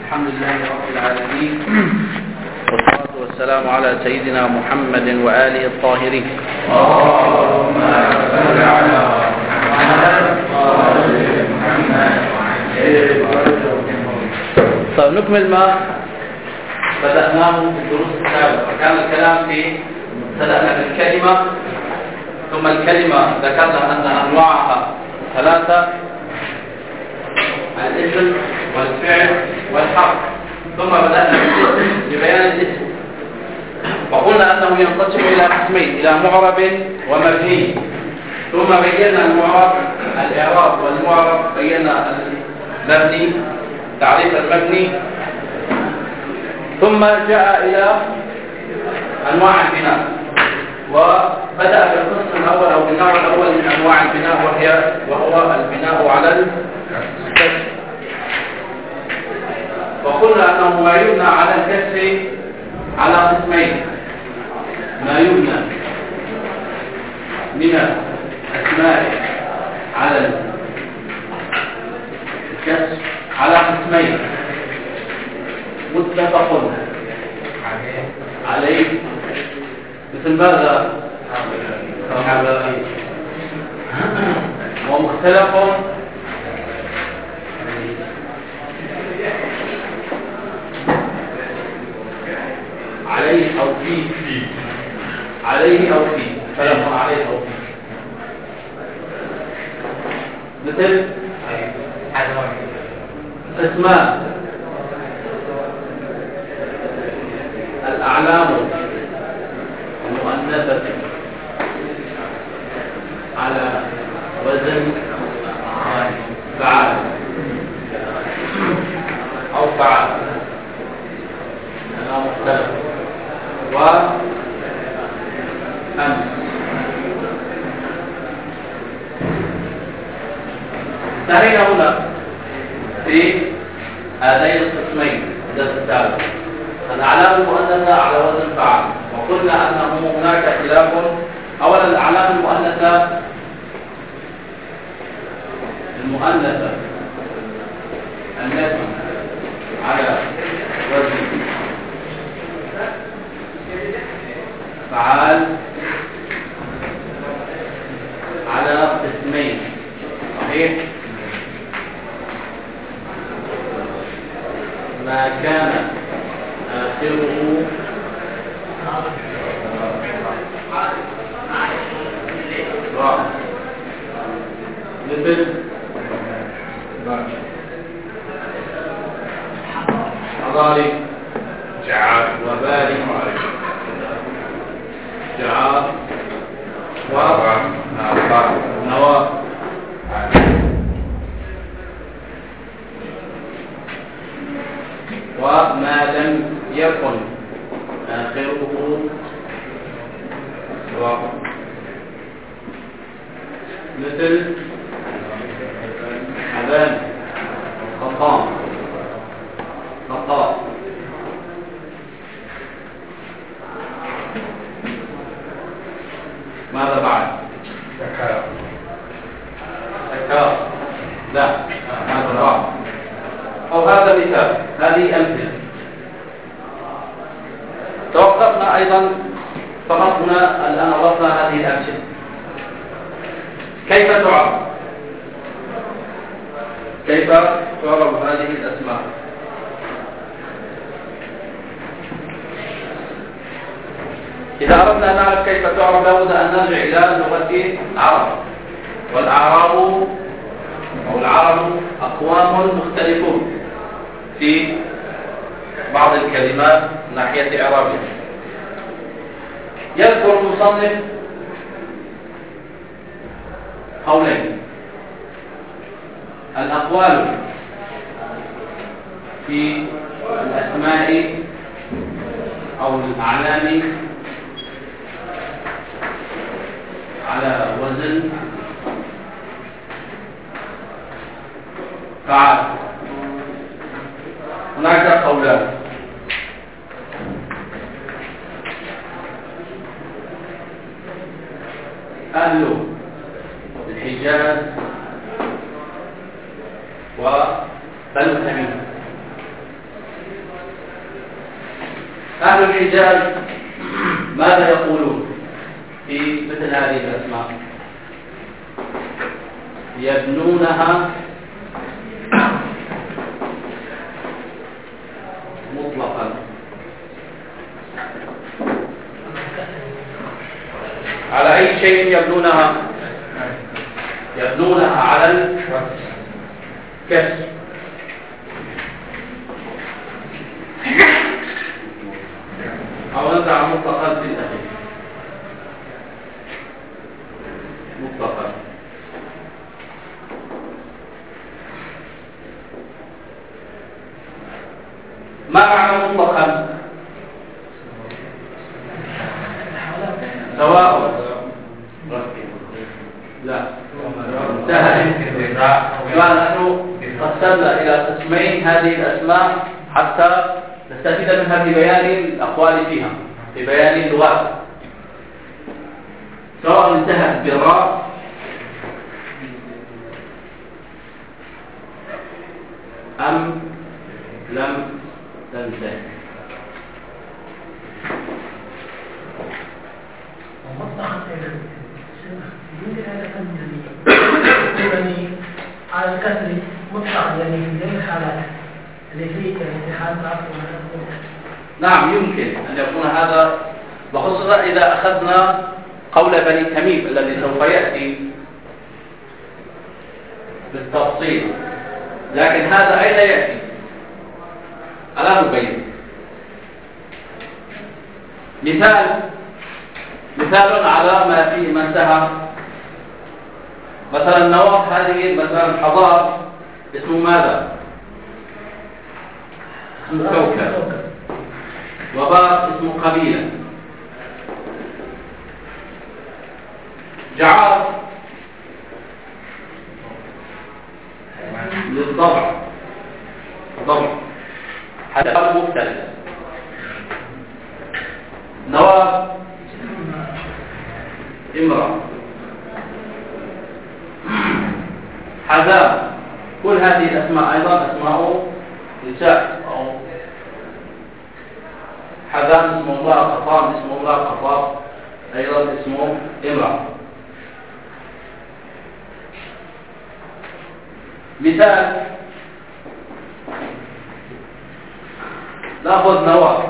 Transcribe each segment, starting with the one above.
الحمد لله رب العالمين، والصلاة والسلام على سيدنا محمد وآله الطاهرين. اللهم صل على محمد. طيب نكمل ما بدأناه في الدروس السابقة. كان الكلام بدأنا بالكلمة، ثم الكلمة ذكرنا أن أنواعها ثلاثة: الاسم والفعل والحرف. ثم بدأنا ببيان الاسم، وقلنا أنه ينقسم إلى قسمين: إلى معرب ومبني. ثم بينا المعرب الإعراب والمعرب، بينا المبني تعريف المبني. ثم جاء إلى أنواع البناء، وبدأ بالقسم الأول أو بالنوع الأول من أنواع البناء، وهو البناء على الكسر. وقلنا أنه ما يبنى على الكسر على قسمين: ما يبنى من الأسماء على الكسر على قسمين متفق عليه، مثل ماذا؟ ومختلف عليه أو فيه، عليه أو فيه، اختلف عليه أو فيه، مثل اسماء الأعلام المؤنثة على وزن فعال أو فعال، أنا مختلف. وأمس انتهينا هنا في هذين القسمين الدرس الثالث: الأعلام المؤنثة على وزن فعال. وقلنا أنه هناك اختلاف. أولا، الأعلام المؤنثة التي على وزن فعال على قسمين، صحيح؟ ما كان آخره مثل حضاري جعار وباري جعار ونوار. وما لم يكن آخره سواء، مثل حبان خطام خطاب. ماذا بعد؟ ذكاء لا، هذا بعد، أو هذا مثال. هذه أمثلة. توقفنا أيضا فقط هنا. الآن عرفنا هذه الأمثلة. كيف تعرف؟ كيف تعرف هذه الأسماء؟ إذا أردنا أن نعرف كيف تعرف لابد أن نرجع إلى لغة العرب. والأعراب أو العرب أقوام مختلفون في بعض الكلمات من ناحية إعرابها. يذكر المصنف قولين: الأقوال في الأسماء أو الأعلام على وزن فعال. هناك قولان: أهل الحجاز وبنو تميم أهل الحجاز ماذا يقولون في مثل هذه الأسماء؟ يبنونها مطلقا على أي شيء يبنونها؟ يبنونها على الكسر. أو نزع مطلقا في الأخير مطلقا. ما معنى مطلقا؟ سواء لا انتهى. نحن قسمنا إلى قسمين هذه الأسماء حتى نستفيد منها في بيان الأقوال فيها، في بيان اللغات. سواء انتهت بالراء أم لم تنتهي. يعني على الكسر مطلق يعني في جميع الحالات اللي فيه امتحان ضعف. نعم يمكن أن يكون هذا، وخصوصا إذا أخذنا قول بني تميم الذي سوف يأتي بالتفصيل. لكن هذا أين يأتي؟ ألا نبين مثال على ما فيه ما انتهى. مثلا نواف هذه مثلا حضار اسمه ماذا؟ اسمه كوكب. وبار اسمه قبيلة. جعار للضبع، ضبع حتى مختلف. نواف امرأة. حذام، كل هذه الأسماء أيضا أسماء نساء. أو حذام اسمه امرأة، قطام اسمه امرأة، قطاب أيضا اسمه امرأة. مثال نأخذ نواة.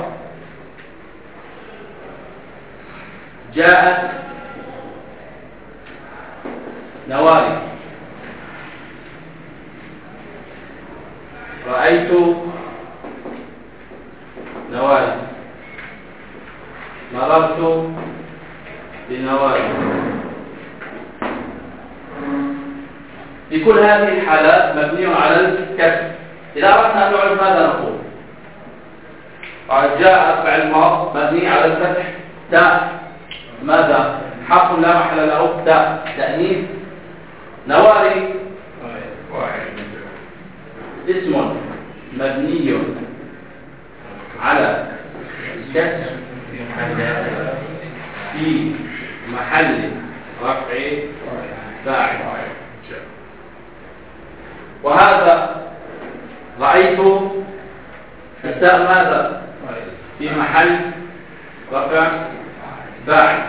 جاءت نواري. رأيت نواري. مررت بنواري. في كل هذه الحالات مبني على الكسر. إذا أردنا أن نعرف ماذا نقول؟ جاء فعل ماض مبني على الفتح تاء ماذا؟ حرف لا محل له تاء تأنيث. نواري اسم مبني على الكسر في محل رفع فاعل. وهذا رأيت التاء ماذا؟ في محل رفع فاعل.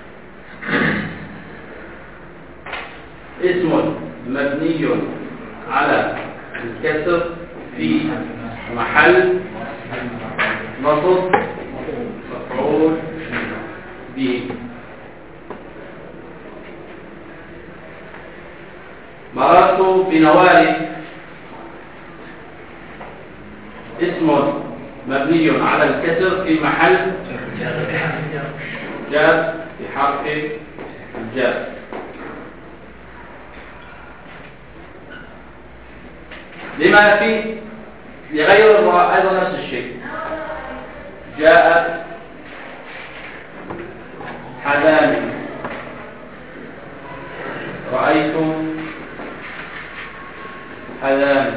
اسم مبني على الكسر في محل نصب مفعول به. مررت بنواري اسم مبني على الكسر في محل جر بحرف الجر. لما في لغير الراء أيضا نفس الشيء. جاء حذامي. رأيت حذامي.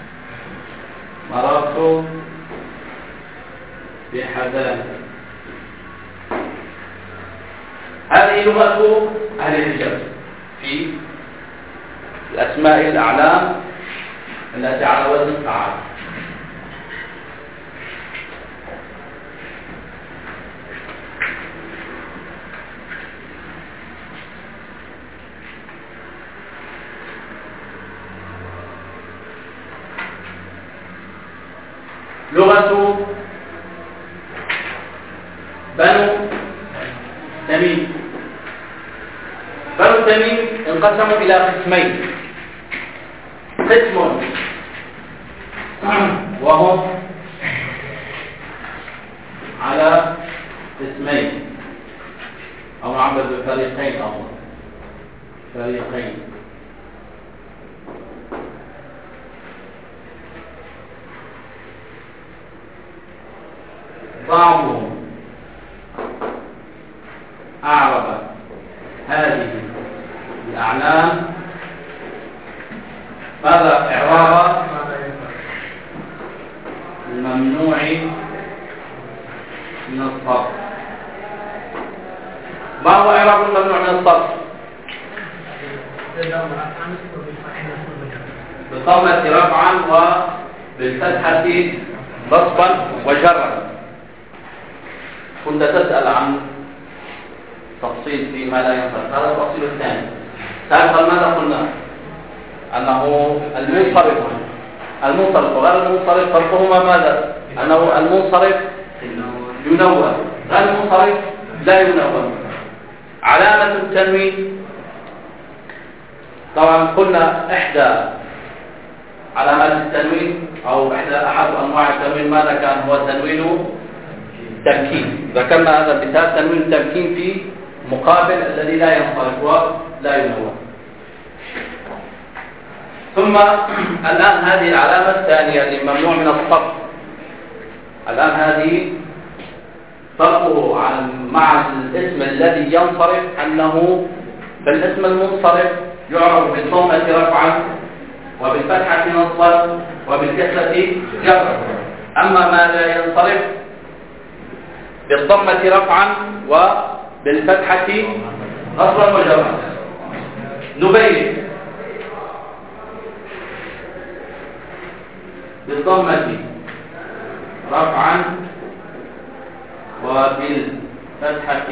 مررت بحذامي. هذه لغة أهل الحجاز في الأسماء الأعلام التي على وزن فعال. لغة بنو تميم. بنو تميم انقسموا إلى قسمين، قسم وهم على قسمين أو نعبر بفريقين أو فريقين. بعضهم أعرب هذه الأعلام ماذا إعراب الممنوع من الصرف. ما هو إعراب الممنوع من الصرف؟ بالضمة رفعا وبالفتحة نصبا وجرا. كنت تسأل عن تفصيل فيما لا ينصرف، هذا التفصيل الثاني. سابقا ماذا قلنا؟ أنه المنصرف وغير المنصرف فرقهما ماذا؟ أنه المنصرف ينون، غير المنصرف لا ينون. علامة التنوين طبعا قلنا إحدى علامات التنوين أو أحد أنواع التنوين ماذا كان؟ هو تنوين تمكين. ذكرنا هذا المثال، تنوين التمكين في مقابل الذي لا ينصرف ولا ينون. ثم الآن هذه العلامة الثانية الممنوع من الصرف. الآن هذه فرقه مع الاسم الذي ينصرف أنه بالاسم المنصرف يعرف بالضمة رفعا وبالفتحة نصبا وبالكسرة جرا. أما ما لا ينصرف بالضمة رفعا وبالفتحة نصبا وجرا. نبين بالضمة رفعا وبالفتحة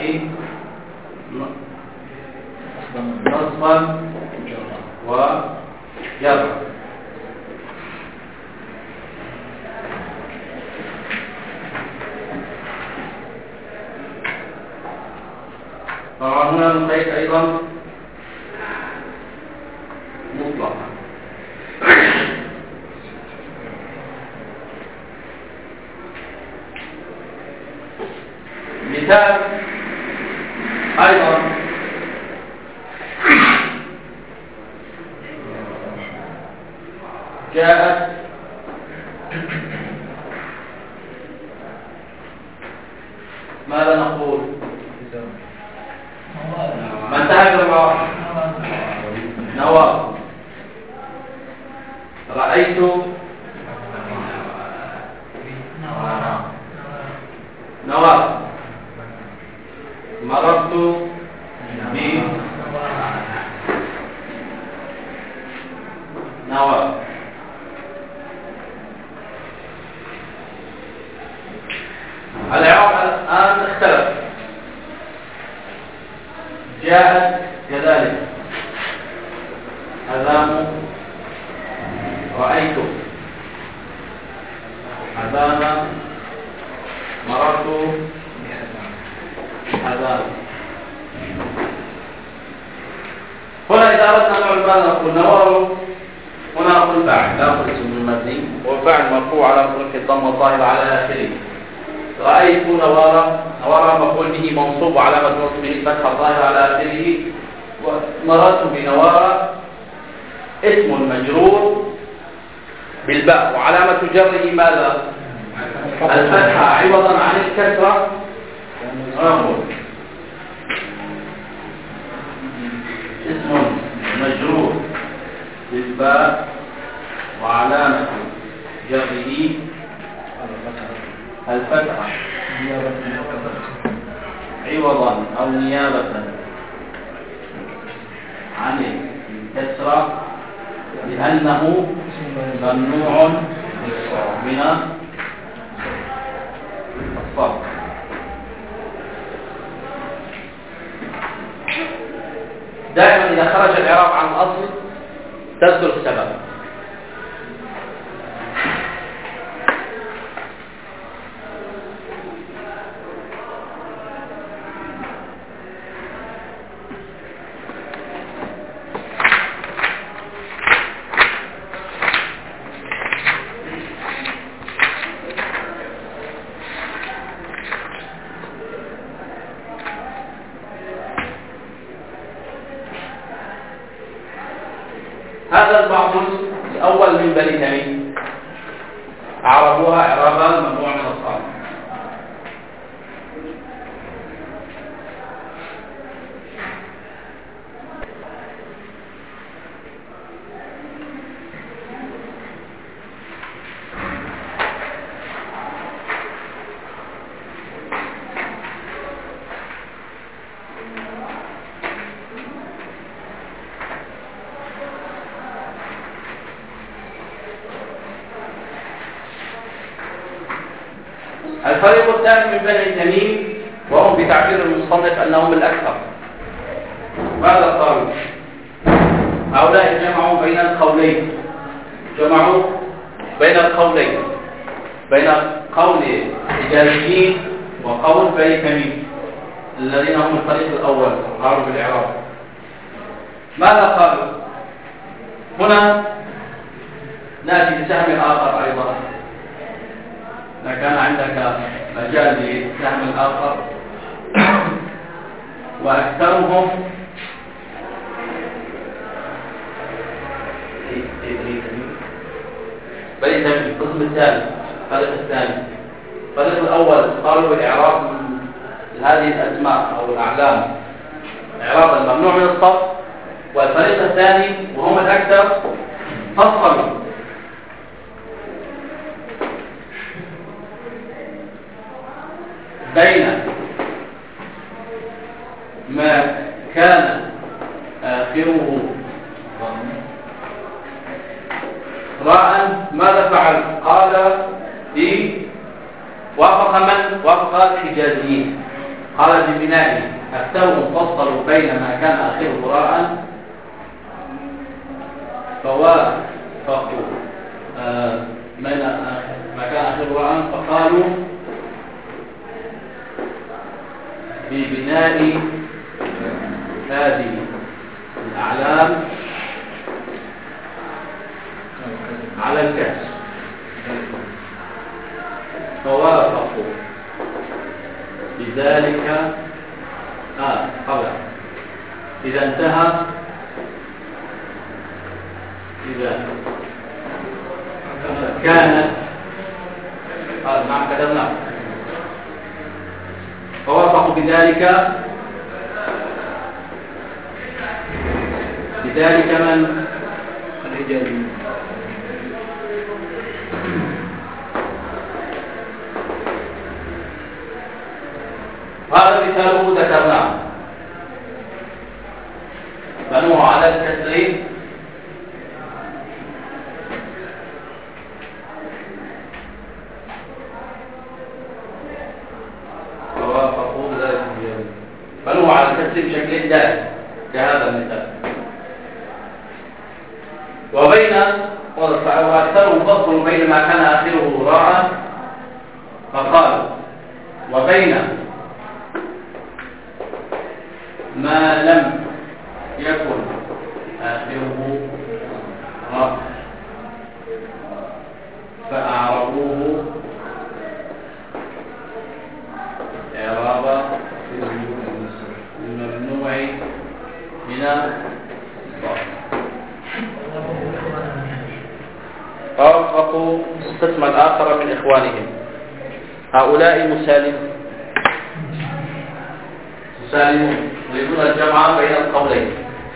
نصبا وجرا. طبعا هنا نقيد أيضا مطلقا. مثال أيضا جاءت ماذا نقول؟ ما انتهى بالراء نواب. رأيت نواب. مررت بنواب. الإعراب الآن اختلف. جاءت كذلك أذان رأيت أذان مررت أذان. هنا إذا أردنا أن نعرف ماذا نقول؟ نور هنا نقول فاعل، لا نقول اسم المبني، وفاعل مرفوع على حروف الضمة الظاهرة على آخره. رأيت نوارا، نوارا مفعول به منصوب وعلامة نصبه الفتحة الظاهرة على آخره. ومررت بنوارا اسم مجرور بالباء وعلامة جره ماذا؟ الفتحة عوضا عن الكسرة. اسم مجرور بالباء وعلامة جره الفتحة عوضا أو نيابة عن الكسرة لأنه ممنوع من الصرف. دائما إذا خرج الإعراب عن الأصل تذكر السبب. الأول من بني تميم أعربوها إعرابا ممنوع من الصرف. الفريق الثاني من بني تميم وهم بتعبير المصنف أنهم الأكثر. ماذا قالوا؟ هؤلاء جمعوا بين القولين، جمعوا بين القولين، بين قول الحجازيين وقول بني تميم الذين هم الفريق الأول قالوا بالإعراب. ماذا قالوا؟ هنا نأتي بسهم آخر أيضا. إذا كان عندك مجال لسهم آخر وأكثرهم بني تميم القسم الثاني، الفريق الثاني. الفريق الأول قالوا بالإعراب هذه الأسماء أو الأعلام إعرابا ممنوع من الصرف، والفريق الثاني وهم الأكثر فصلوا بين ما كان آخره راء. ماذا فعل؟ قال وافق من؟ وافق الحجازيين. قال ببناء أكثرهم فصلوا بين ما كان آخره راء فوافقوا بين ما كان آخره راء فقالوا ببناء هذه الأعلام على الكسر فوافقوا بذلك قبل إذا انتهى إذا كانت نعم كتبنا فوافقوا بذلك من الحجازي. هذا مثاله ذكرناه بنوه على الكسر فوافقوا بذلك بنوه على الكسر بشكل دائم كهذا المثال. وبين وأكثرهم فصلوا بين ما كان آخره راء فقالوا وبين ما لم يكن آخره راء فأعربوه إعراب الممنوع من الصرف. فوافقوا قسما آخر من إخوانهم. هؤلاء مسالمون يريدون الجمع بين القولين.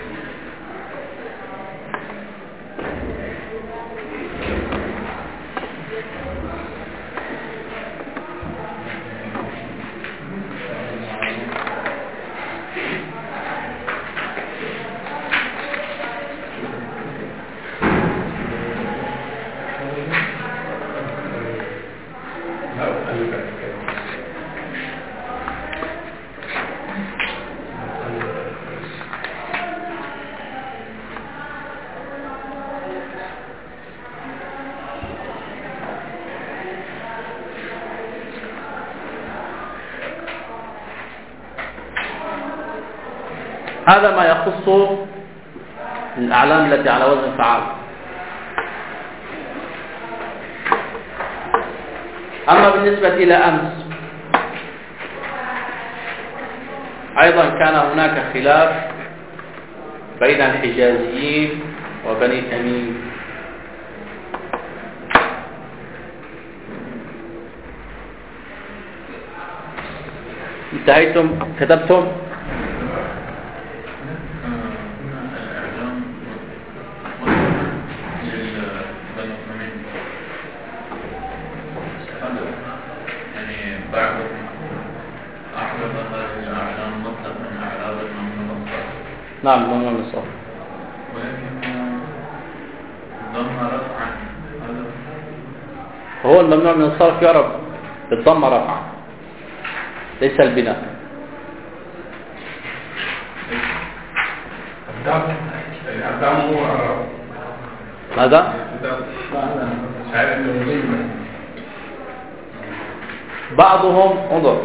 هذا ما يخص الأعلام التي على وزن فعال. أما بالنسبة إلى أمس أيضا كان هناك خلاف بين الحجازيين وبني تميم انتهيتم؟ كتبتم؟ نعم ممنوع من الصرف. هو الممنوع من الصرف يعرف بالضمة رفعا ليس البناء. الدم هو ماذا؟ بعضهم انظر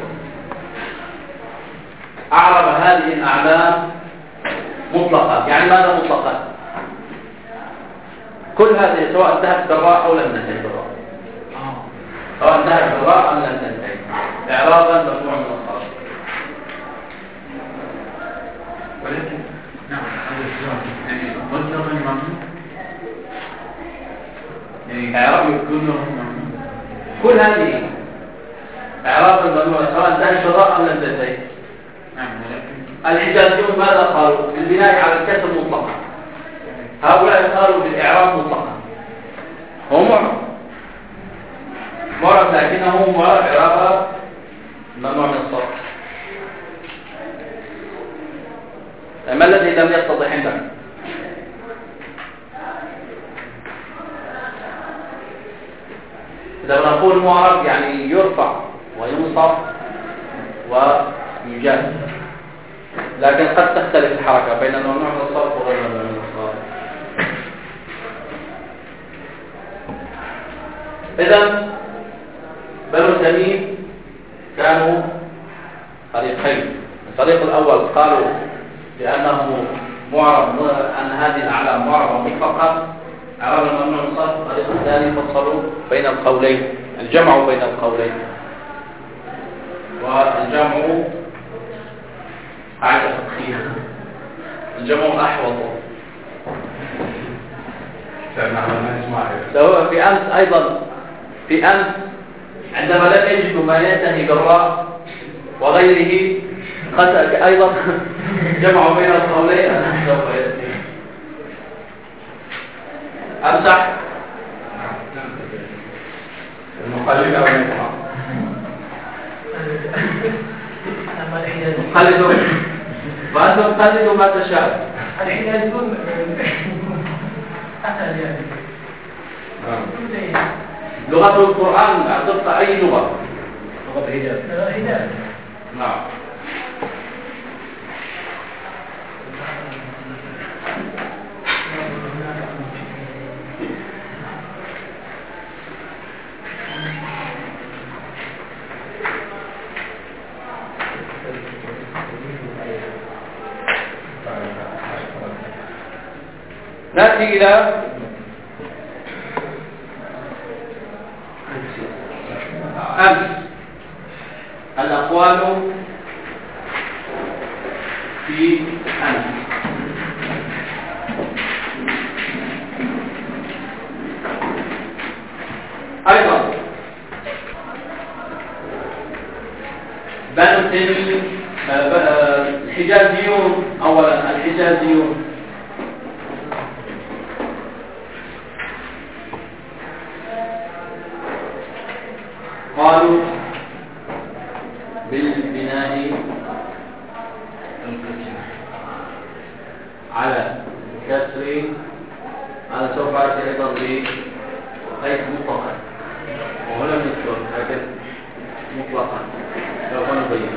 أعرب هذه الأعلام مطلقة. يعني ماذا مطلقة؟ كل هذه سواء انتهت بالراء أو لم تنتهي بالراء، سواء انتهت بالراء أم لم تنتهي، إعرابا ممنوع من الصرف. ولكن نعم يعني مطلقا ممنوع، يعني إعراب كل هذه إعرابا ممنوع سواء انتهت بالراء أم لم تنتهي. الحجازيون ماذا قالوا؟ بالبناء على الكسر مطلقا. هؤلاء قالوا بالإعراب مطلقا. هو معرب لكنه معرب إعرابا ممنوع من الصرف. ما الذي لم يتضح عندك؟ إذا نقول معرب يعني يرفع وينصب ويجاز، لكن قد تختلف الحركة بين الممنوع من الصرف وغير الممنوع من الصرف. إذن بنو تميم كانوا فريقين. الفريق الأول قالوا بأنه معرب، أن هذه الأعلام معربة مطلقة إعراب الممنوع من الصرف. الفريق الثاني فصلوا بين القولين، الجمع بين القولين، والجمع قاعدة فقهية، الجمع أحوط. سواء في أمس أيضا، في أمس عندما لم يجدوا ما ينتهي بالراء وغيره قد أيضا جمعوا بين القولين. أمسح المقلد أو المقلد قلدوا وأنتم قلدوا ما تشاء. الحجازيون أسهل يعني. لغة القرآن أعطت أي لغة؟ لغة الحجاز. نعم. نأتي إلى أمس الأقوال في أمس. أيضا بنو تميم الحجازيون. أولا الحجازيون قالوا بالبناء على الكسر. أنا سوف أتي أيضا بقيد مطلقا وهنا نذكر لكن مطلقا سوف نبين.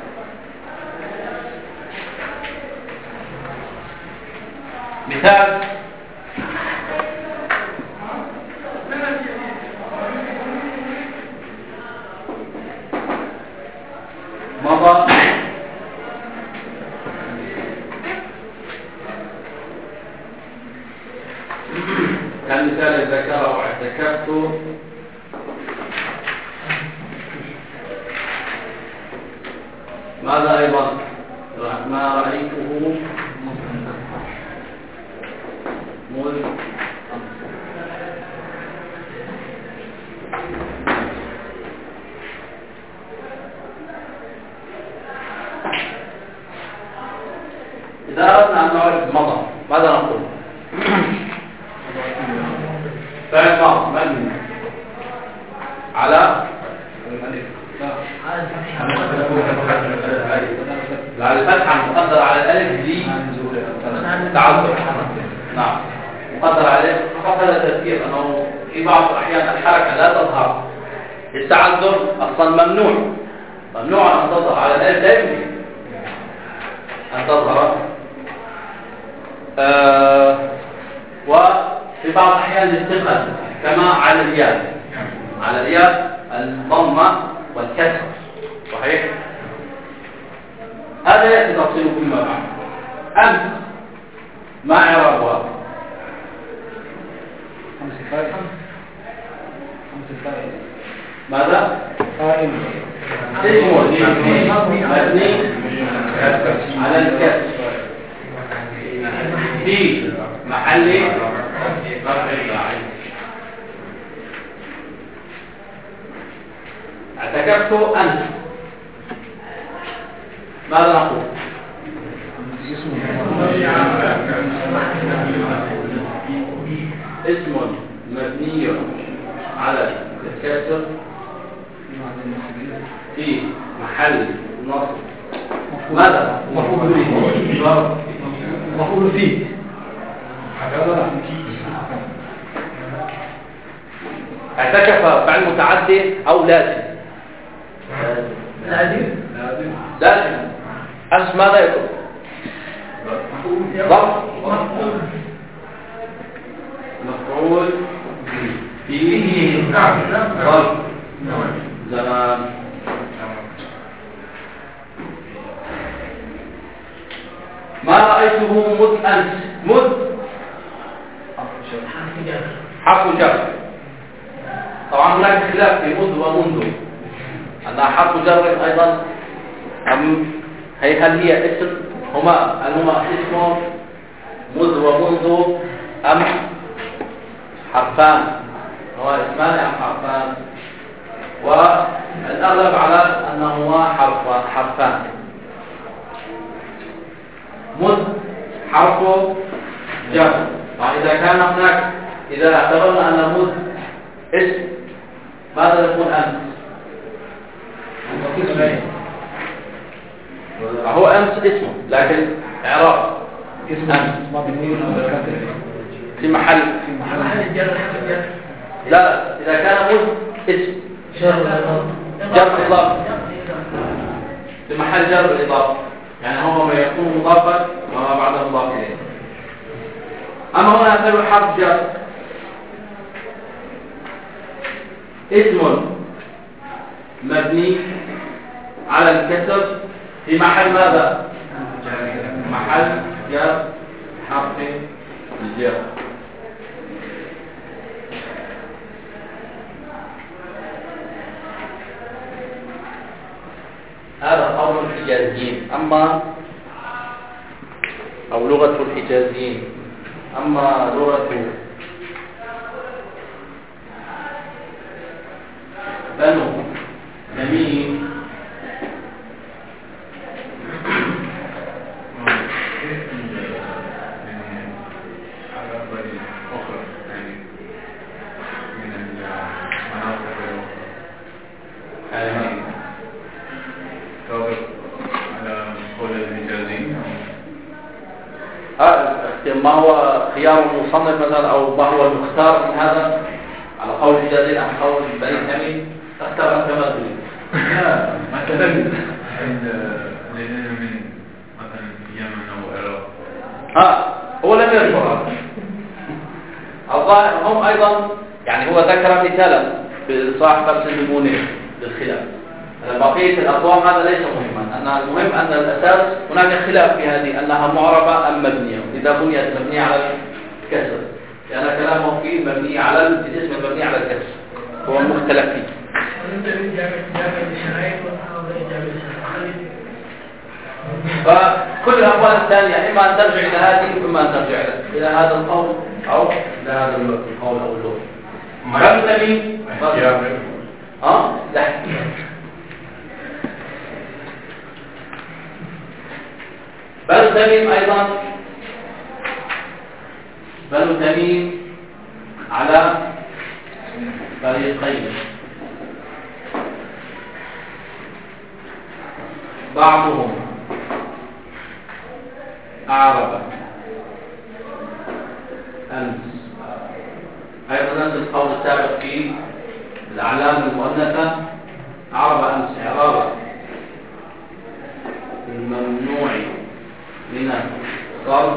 مثال مضى كالمثال ذكره اعتكفت ماذا أيضا ما رأيته مذ إذا أردنا أن نعرف مضى ماذا نقول؟ فعل ماضي مبني على الفتحة مقدر على الألف دي تعذر. نعم مقدر عليه فقط هذا تذكير أنه في بعض الأحيان الحركة لا تظهر التعذر أصلا ممنوع أن تظهر على الألف لا يمكن أن تظهر وفي بعض الأحيان الثقل كما على الياء الضمة والكسر صحيح. هذا يأتي تفصيله فيما بعد. أمس ما إعرابها؟ ماذا؟ اسم مبني على الكسر في محل رفع فاعل. اعتكفت أنت ماذا نقول؟ اسم مبني على الكسر في محل نصب ماذا؟ مفعول فيه. اعتكف فعل متعدي أو لازم؟ لازم. أمس ماذا يكون؟ ظرف مفعول فيه ظرف زمان. ما رأيته مذ أمس. مذ حرف جر. طبعا هناك خلاف في مذ ومنذ أنها حرف جر أيضا أم هل هي اسم هما اسم مذ ومنذ أم حرفان؟ هو اسمان أم حرفان؟ والأغلب على أنهما حرفان. مذ حرف جر. إذا كان هناك إذا اعتبرنا أن مذ اسم ماذا يكون أمس؟ هو أمس اسمه لكن إعراب اسم أمس في محل لا إذا كان مذ اسم جر إضافة في محل جر الإضافة يعني هو ما يكون مضافا وما بعده مضاف إليه. أما هنا نقول حرف جر اسم مبني على الكسر في محل ماذا؟ محل جر حرف الجر. هذا قول الحجازيين أو لغة الحجازيين. أما لغة بنو تميم ما هو خيار المصنف مثلا أو ما هو المختار من هذا على قول الحجازيين أم قول بني تميم؟ اختار أنت ما تريد. مثلا الذين من مثلا اليمن أو العراق هو لم يذكر الظاهر هم أيضا يعني هو ذكر مثالا في صاحب نفس المونيخ للخلاف. بقية الأقوام هذا ليس مهما. أن المهم أن الأساس هناك خلاف في هذه أنها معربة أم مبنية. إذا بنيت مبنية على الكسر لأن كلامه فيه مبني على الاسم المبني على الكسر هو مختلف فيه. فكل الأقوال الثانية إما أن ترجع إلى هذه وإما أن ترجع إلى هذا القول أو إلى هذا القول أو اللغة. كم تميم؟ لا بل تميم أيضا بنو تميم على فريقين، بعضهم أعرب أمس، أيضا نفس القول السابق في الأعلام المؤنثة، أعرب أمس إعرابا الممنوع من الصرف.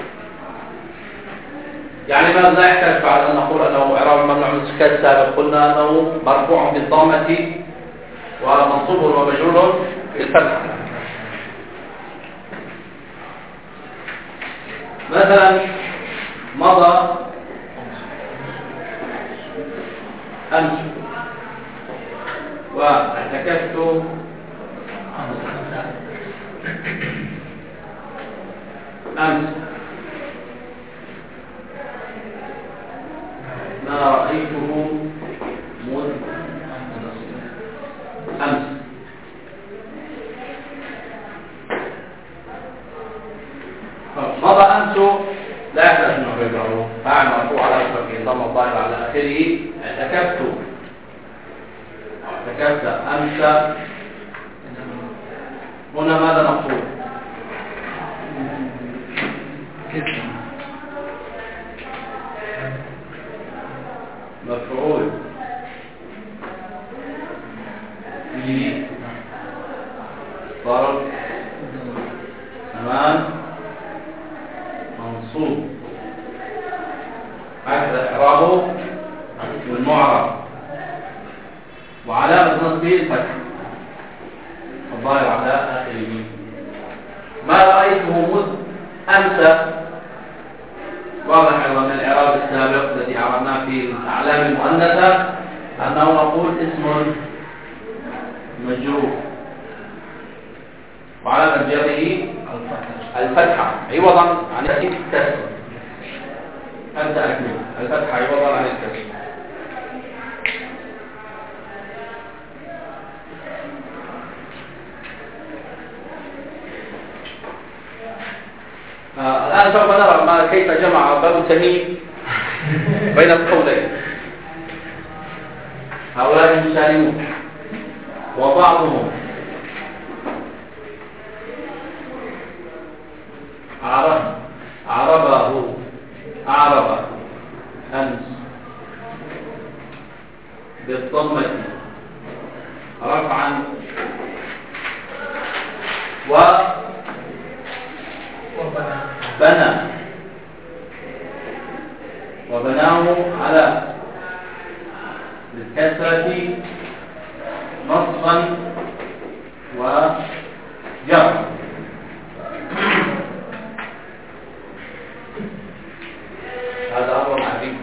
يعني ماذا لا يحتاج بعد أن نقول أنه إعراب الممنوع من الصرف السابق، قلنا أنه مرفوع بالضمة ومنصوب ومجرور بالفتح. مثلا مضى أمس واعتكفت أمس، ما رأيته منذ أمس. مضى أمس لا يحتاج أنه يجعله فاعل مرفوع على أسفل ضم الظاهر على آخره. اعتكفت أمس، هنا ماذا نقول؟ مفعول به ضرب زمان منصوب، هكذا إعرابه والمعرب، وعلامة نصبه الفتح الظاهر على آخره. ما رأيته منذ أمس واضح أيضا من الإعراب السابق الذي عرفناه في الأعلام المؤنثة أنه نقول اسم مجرور وعلامة جره الفتحة عوضا عن الكسر. أبدأ أكمل الفتحة عوضا عن الكسر. الآن سوف نرى كيف جمع بنو تميم بين القولين. هؤلاء مسالمون وبعضهم أعرب أمس بالضمة رفعا وبناه على الكسرة نصبا وجرا. هذا أمر عظيم.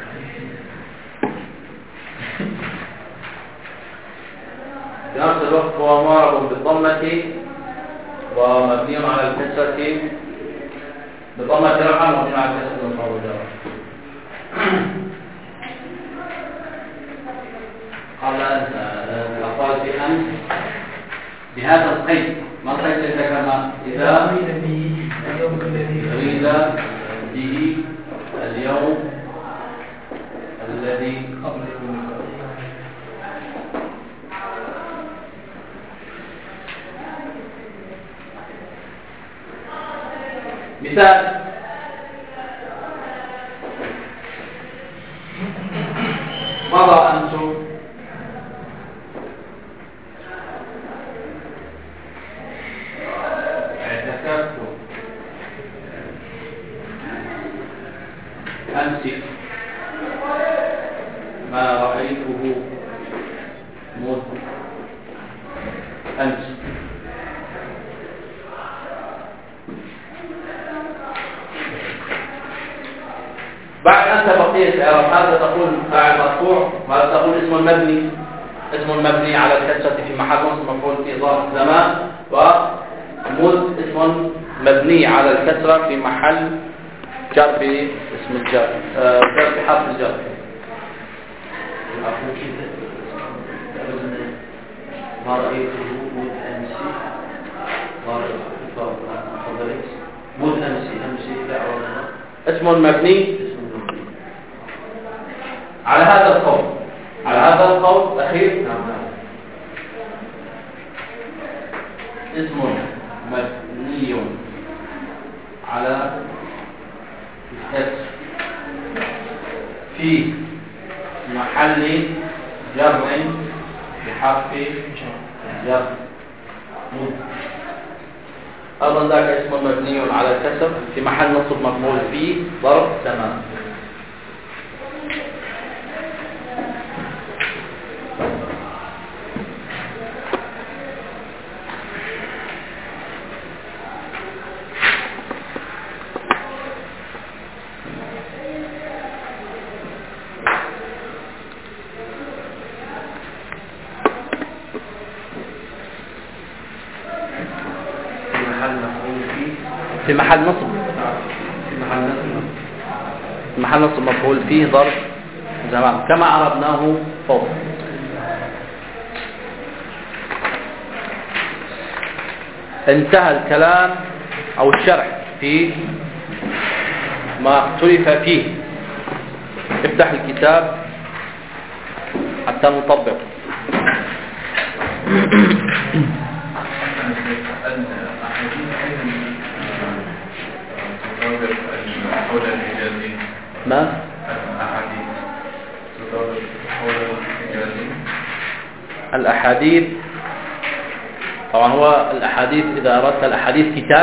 في نفس الوقت هو معرب بالضمة ومبني على الكسرة بالضمة رفعا ومبني على الكسرة نصبا وجرا. قبل الأقوال في أمس بهذا القيد، ما القيد كما إذا أريد به اليوم الذي قبله. مثال مضى أمس اعتكفت أمس ما رأيته منذ أمس. بعد أنت بقية إعراب هذا تقول فاعل مرفوع، وهذا تقول اسم مبني على الكسرة في محل نصب مفعول في ظرف زمان، ومذ اسم مبني على الكسرة في محل جر باسم الجر، جر بحرف الجر. ما رأيته منذ أمس مود أمسي اسم مبني على هذا القول. على هذا القول الأخير اسم مبني على الكسر في محل جر بحرف جر مد. أيضا ذاك اسم مبني على الكسر في محل نصب مفعول فيه ظرف زمان. في محل نصب مفعول فيه ظرف زمان كما عرفناه فوق. انتهى الكلام أو الشرح في ما اختلف فيه. افتح الكتاب حتى نطبق. ما؟ الأحاديث طبعا هو الأحاديث إذا أردت الأحاديث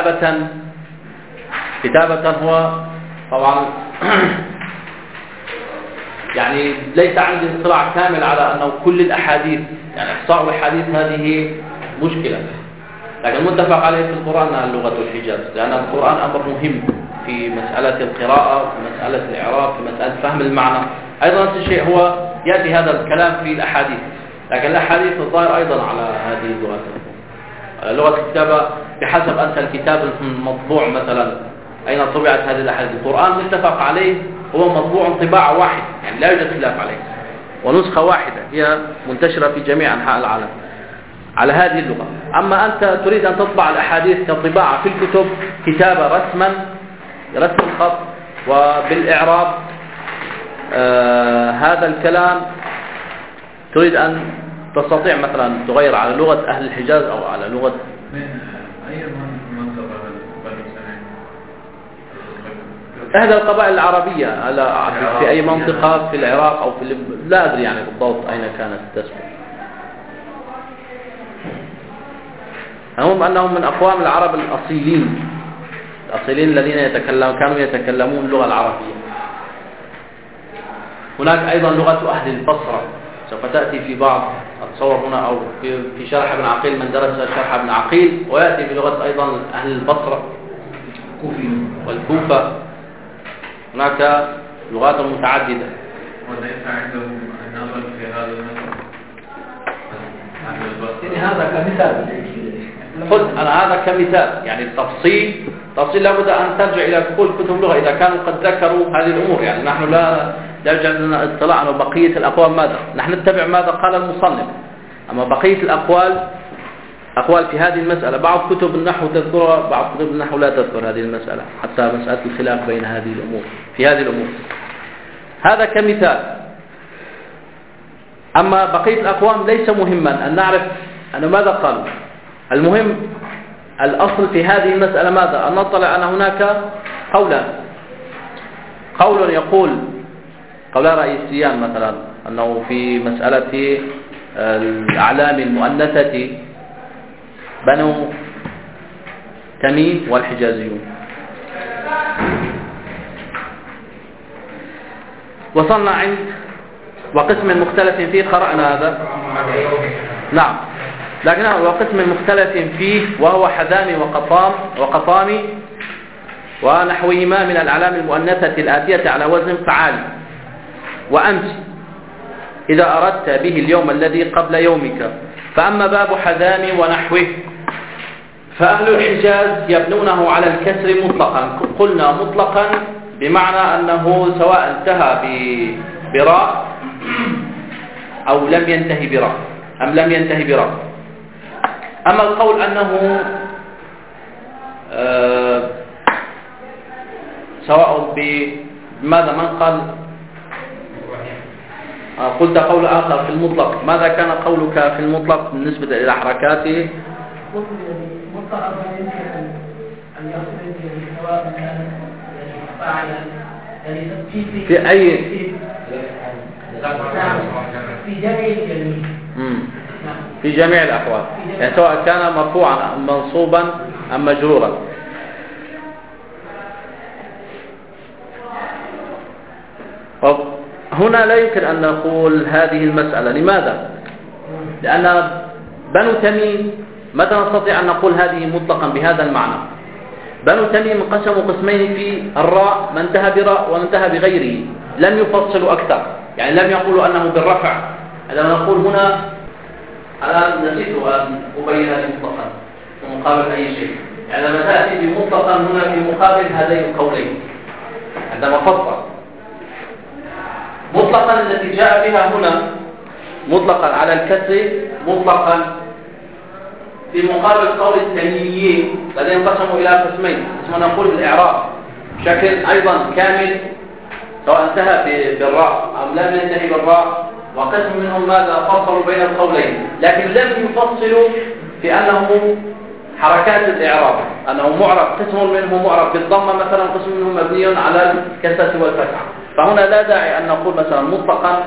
كتابة هو طبعا يعني ليس عندي اطلاع كامل على أنه كل الأحاديث يعني إحصاء الأحاديث هذه مشكلة، لكن متفق عليه في القرآن أنها اللغة الحجاز، لأن القرآن أمر مهم في مسألة القراءة، في مسألة الإعراب، في مسألة فهم المعنى. أيضا نفس الشيء هو يأتي هذا الكلام في الأحاديث، لكن الأحاديث الظاهر أيضا على هذه اللغة. لغة الكتابة بحسب أنت الكتاب المطبوع مثلا أين طبعت هذه الأحاديث. القرآن متفق عليه هو مطبوع طباعة واحد، يعني لا يوجد خلاف عليه، ونسخة واحدة هي منتشرة في جميع أنحاء العالم على هذه اللغة. أما أنت تريد أن تطبع الأحاديث كطباعة في الكتب كتابة رسم الخط وبالإعراب هذا الكلام تريد أن تستطيع مثلا تغير على لغة أهل الحجاز أو على لغة إحدى القبائل العربية في أي منطقة في العراق أو في لا أدري يعني بالضبط أين كانت تسكن. هم أنهم من أقوام العرب الأصيلين الذين كانوا يتكلمون اللغة العربية. هناك أيضا لغة أهل البصرة سوف تأتي في بعض أتصور هنا أو في شرح ابن عقيل من درس شرح ابن عقيل، ويأتي بلغة أيضا أهل البصرة والكوفة. هناك لغات متعددة. وليس عندهم النظر في هذا المثل يعني هذا كمثال. قلت أنا هذا كمثال، يعني التفصيل لابد أن ترجع إلى كل كتب اللغة إذا كانوا قد ذكروا هذه الأمور. يعني نحن لا يرجع لنا اطلاع على بقية الأقوال ماذا، نحن نتبع ماذا قال المصنف. أما بقية الأقوال في هذه المسألة بعض كتب النحو تذكرها، بعض كتب النحو لا تذكر هذه المسألة، حتى مسألة الخلاف بين هذه الأمور في هذه الأمور. هذا كمثال. أما بقية الأقوام ليس مهما أن نعرف أن ماذا قالوا. المهم الأصل في هذه المسألة ماذا؟ أن نطلع أن هناك قول يقول قولان رئيسيان مثلا أنه في مسألة الأعلام المؤنثة بنو تميم والحجازيون. وصلنا عند وقسم مختلف فيه، قرأنا هذا نعم، لكن وقسم مختلف فيه وهو حذامي وقطامي ونحوهما من الأعلام المؤنثة الآتية على وزن فعال. وأمس إذا أردت به اليوم الذي قبل يومك. فأما باب حذامي ونحوه فأهل الحجاز يبنونه على الكسر مطلقا. قلنا مطلقا بمعنى أنه سواء انتهى براء أو لم ينتهي براء أم لم ينتهي براء. أما القول أنه سواء بماذا من قال قلت قول آخر في المطلق، ماذا كان قولك في المطلق بالنسبة إلى حركاته؟ قلت مطلقا يمكن أن يخرج سواء كان فاعلا في أي في جميع الجميع في جميع الأحوال، يعني سواء كان مرفوعا أم منصوبا أم مجرورا. هنا لا يمكن أن نقول هذه المسألة. لماذا؟ لأن بنو تميم متى نستطيع أن نقول هذه مطلقا بهذا المعنى؟ بنو تميم قسموا قسمين في الراء، من انتهى براء ومن انتهى بغيره، لم يفصلوا أكثر، يعني لم يقولوا أنه بالرفع. عندما نقول هنا أنا نسيت أن أبين هذه مطلقا في مقابل أي شيء، يعني لما تأتي بمطلقا هنا في مقابل هذين القولين عندما فصل مطلقا التي جاء بها هنا مطلقا على الكسر، مطلقا في مقابل قول التميميين الذين انقسموا إلى قسمين، اسمه نقول الإعراب بشكل أيضا كامل سواء انتهى بالراء أو لم ينتهي بالراء، وقسم منهم ماذا فصلوا بين القولين، لكن لم يفصلوا في أنه حركات الإعراب، أنه معرب قسم منه معرب بالضمة مثلا، قسم منه مبني على الكسرة والفتحة. فهنا لا داعي أن نقول مثلا مطلقا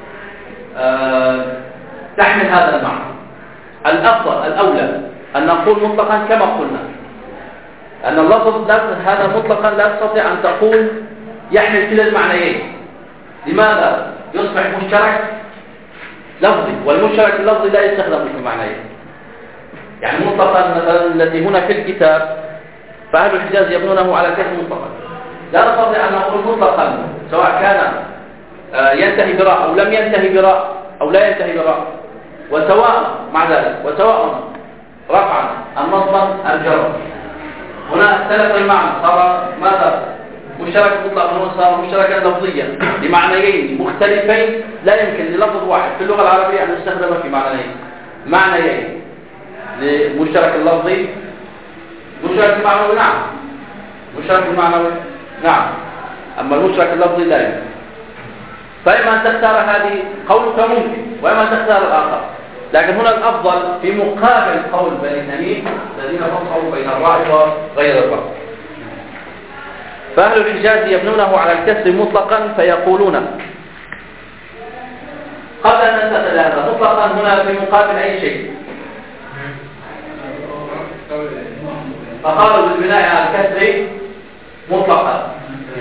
تحمل هذا المعنى. الأفضل الأولى أن نقول مطلقا كما قلنا، أن اللفظ هذا مطلقا لا تستطيع أن تقول يحمل كلا المعنيين. لماذا؟ يصبح مشترك لفظي، والمشترك اللفظي لا يستخدم في المعنيين. يعني مطلقا مثلا التي هنا في الكتاب فأهل الحجاز يبنونه على الكسر مطلقا، لا نستطيع أن نقول مطلقا سواء كان ينتهي براء أو لم ينتهي براء أو لا ينتهي براء، وسواء مع ذلك وسواء رفعا أم نصبا أم جرا. هنا اختلف المعنى، صار ماذا؟ مشترك مطلق، هنا صار مشتركا لفظيا بمعنيين مختلفين، لا يمكن للفظ واحد في اللغة العربية أن يستخدم في معنيين للمشترك اللفظي. مشترك المعنوي نعم، مشترك المعنوي نعم، أما المشترك اللفظي لا يمكن. فإما أن تختار هذه قولك ممكن، وإما أن تختار الآخر، لكن هنا الأفضل في مقابل قول بني تميم الذين فصلوا بين الراء وغير الراء. فأهل الحجاز يبنونه على الكسر مطلقا فيقولون قبل أن ننتقل هذا مطلقا هنا في مقابل أي شيء، فقالوا بالبناء على الكسر مطلقا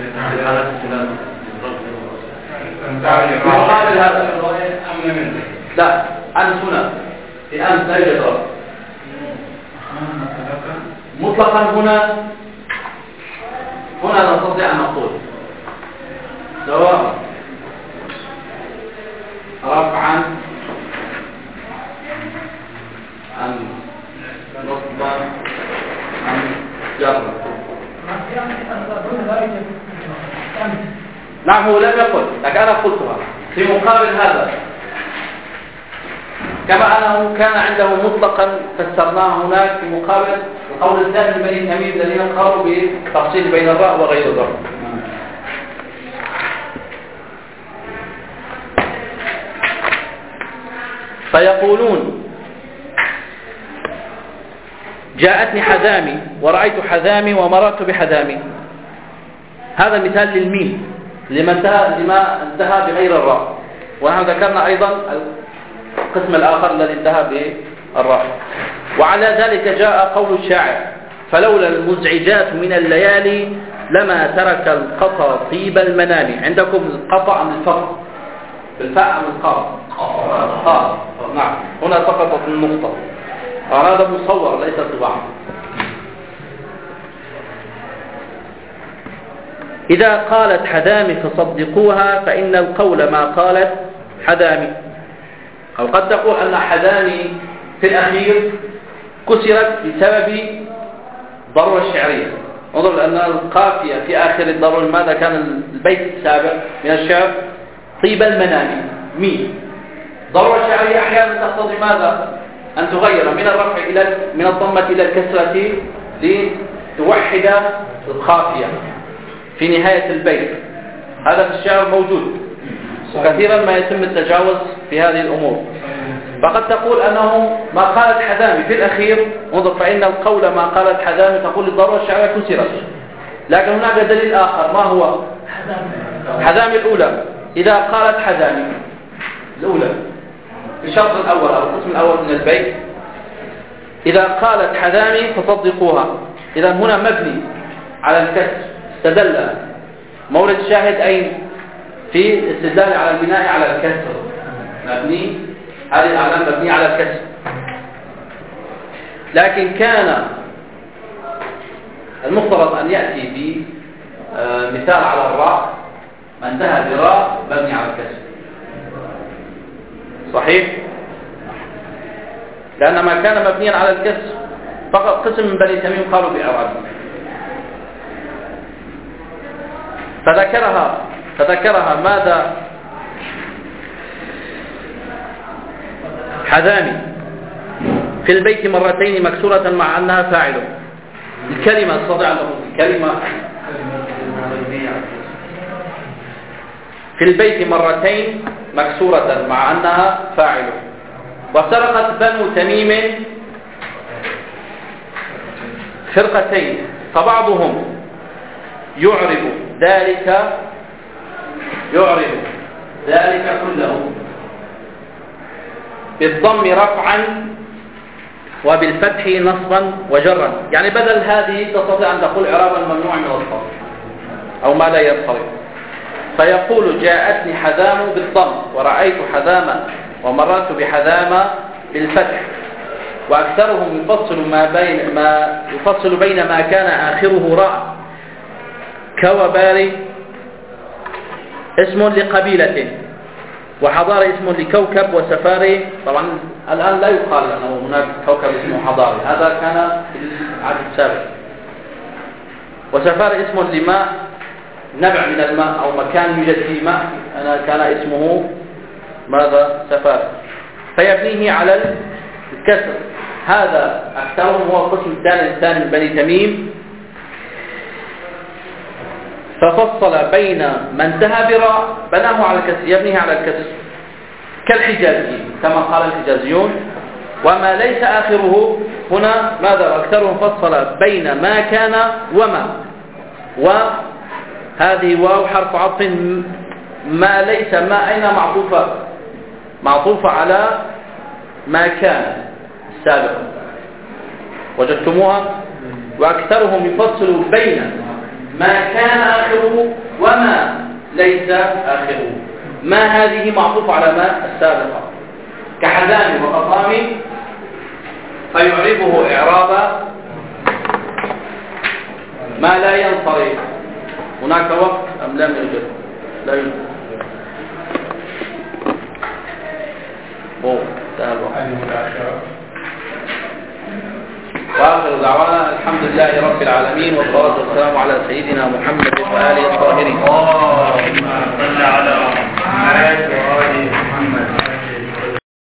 مقابل هذا لا أمس هنا في أمس لا يوجد رفع مطلقا. هنا نستطيع أن نقول سواء رفعا أم نصبا أم جرا. نعم هو لم يقل، لكن أنا قلتها في مقابل هذا، كما أنه كان عنده مطلقا فسرناه هناك في مقابل القول الثاني من بني تميم الذين قالوا بالتفصيل بين الراء وغير الراء. فيقولون جاءتني حذامي ورأيت حذامي ومررت بحذامي. هذا مثال للميم لما انتهى بغير الراء، ونحن ذكرنا أيضا القسم الآخر الذي انتهى بالراء. وعلى ذلك جاء قول الشاعر فلولا المزعجات من الليالي لما ترك القطر طيب المنام. عندكم القطع من الفقر بالفاء من القاف؟ نعم، هنا سقطت النقطة، هذا مصور ليس طباعا. إذا قالت حذامي فصدقوها فإن القول ما قالت حذامي. أو قد تقول أن حذامي في الأخير كسرت بسبب ضرورة الشعرية. انظر لأن القافية في آخر الضرورة، ماذا كان البيت السابق من الشعر؟ طيب المنام مين. ضرورة الشعرية أحيانا تقتضي ماذا؟ أن تغير من الضمة إلى الكسرة لتوحد القافية. في نهاية البيت. هذا في الشعر موجود، وكثيرا ما يتم التجاوز في هذه الأمور. فقد تقول أنه ما قالت حذامي في الأخير، انظر، فإن القول ما قالت حذامي تقول للضرورة الشعرية كسرت، لكن هناك دليل آخر. ما هو؟ حذامي الأولى. إذا قالت حذامي الأولى في الشرط الأول أو القسم الأول من البيت، إذا قالت حذامي فصدقوها. إذا هنا مبني على الكسر، استدل مورد الشاهد أين؟ في الاستدلال على البناء على الكسر، مبني، هذه الأعلام مبنية على الكسر. لكن كان المفترض أن يأتي بمثال على الراء، ما انتهى براء مبني على الكسر، صحيح؟ لأن ما كان مبنيا على الكسر فقط قسم من بني تميم قالوا بإعرابه، فذكرها ماذا؟ حذامي في البيت مرتين مكسورة مع أنها فاعله. الكلمة استطيع أن أقول كلمة في البيت مرتين مكسورة مع أنها فاعله. وسرقت بنو تميم فرقتين، فبعضهم يعرب ذلك كله بالضم رفعا وبالفتح نصبا وجرا. يعني بدل هذه تستطيع أن تقول إعرابا ممنوع من الصرف أو ما لا ينصرف، فيقول جاءتني حذام بالضم، ورأيت حذاما، ومررت بحذاما بالفتح. وأكثرهم يفصل بين ما كان آخره راء كوبار اسم لقبيلة، وحضاري اسم لكوكب، وسفاري طبعا الآن لا يقال أنه هناك كوكب اسمه حضاري، هذا كان في العهد السابق. وسفاري اسم لماء، نبع من الماء أو مكان يوجد فيه ماء، كان اسمه ماذا؟ سفاري، فيبنيه على الكسر. هذا أكثرهم هو القسم الثاني من بني تميم. ففصل بين ما انتهى براء بناه على الكسر، يبنيه على الكسر، كالحجازيين كما قال الحجازيون. وما ليس آخره هنا ماذا؟ أكثرهم فصل بين ما كان وما، وهذه واو حرف عطف، ما ليس ما أين معطوفة على ما كان السابق، وجدتموها؟ وأكثرهم يفصل بين ما كان آخره وما ليس آخره. ما هذه معطوفة على ما السابقة، كحذام وقطام، فيعربه إعرابا ما لا ينصرف. هناك وقت أم لم يوجد؟ لا يوجد. انتهى الوقت. وآخر دعوانا الحمد لله رب العالمين، والصلاة والسلام على سيدنا محمد وآله الطاهرين.